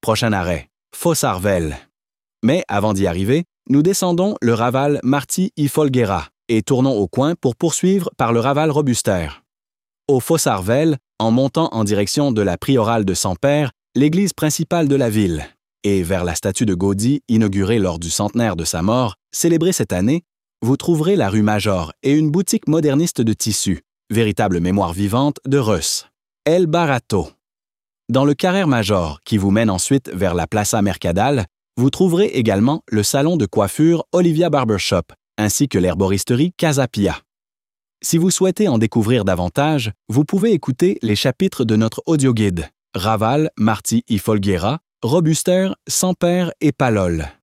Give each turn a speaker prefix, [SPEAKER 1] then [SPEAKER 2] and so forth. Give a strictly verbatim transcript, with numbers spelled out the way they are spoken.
[SPEAKER 1] Prochain arrêt, Fossarvel. Mais avant d'y arriver, nous descendons le raval Marty i Folguera et tournons au coin pour poursuivre par le raval Robuster. Au Fossarvel, en montant en direction de la priorale de Sampère, l'église principale de la ville, et vers la statue de Gaudí inaugurée lors du centenaire de sa mort, célébrée cette année, vous trouverez la rue Major et une boutique moderniste de tissus, véritable mémoire vivante de Reuss, El Barato. Dans le carré Major, qui vous mène ensuite vers la Plaza Mercadal, vous trouverez également le salon de coiffure Olivia Barbershop, ainsi que l'herboristerie Casa Pia. Si vous souhaitez en découvrir davantage, vous pouvez écouter les chapitres de notre audioguide Raval, Marty i Folguera, Robuster, Sampère et Palol.